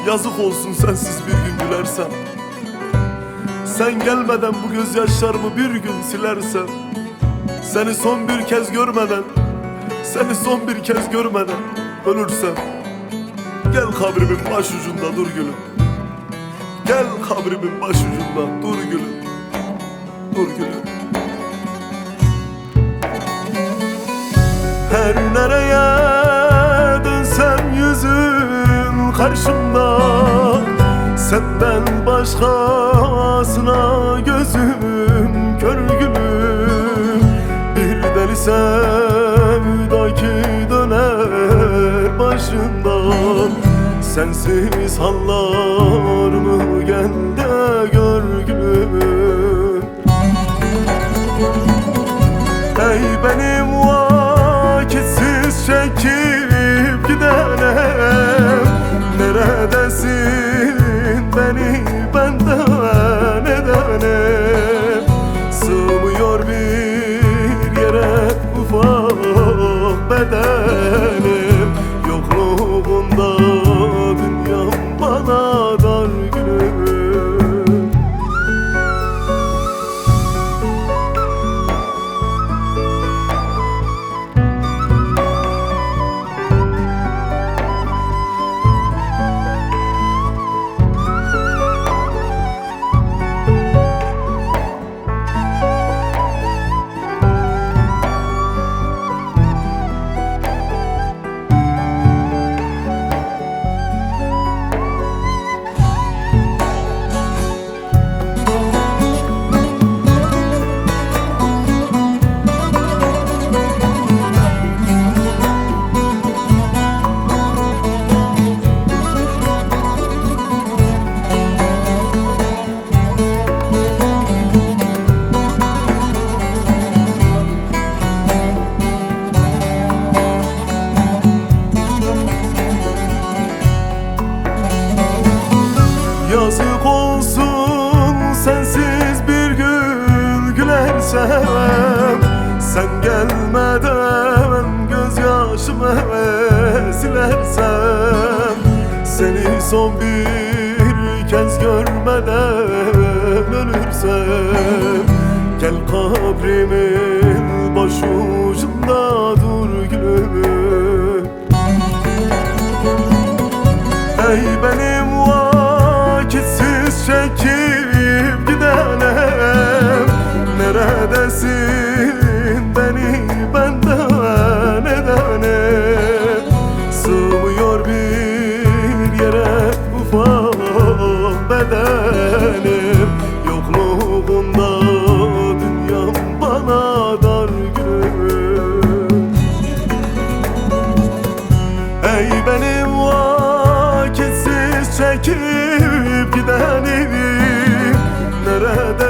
Yazık olsun sensiz bir gün gülersem. Sen gelmeden bu gözyaşlarımı bir gün silersem. Seni son bir kez görmeden, seni son bir kez görmeden ölürsem. Gel kabrimin başucunda dur gülüm. Gel kabrimin başucunda dur gülüm. Dur gülüm. Her nereye dönsem yüzün karşımda, senden başkasına gözüm kör gülüm. Bir deli sevda ki döner başından, sensiz hallarımı gel de gör gülüm. Ey benim vakitsiz çekip gidenem, neredesin beni benden edenem? Sığmıyor bir yere ufak bedenim, yokluğunda dünyam bana dar gülüm. Yazık olsun sensiz bir gün gülersem. Sen gelmeden gözyaşımı silersem. Seni son bir kez görmeden ölürsem. Gel kabrimin başucunda dur gülüm. Ey benim vakitsiz çekip gidenem, neredesin beni benden edenem? Sığmıyor bir yere ufak bedenim, yokluğunda dünyam bana dar gülüm. Ey benim vakitsiz çekip gidenim, nerede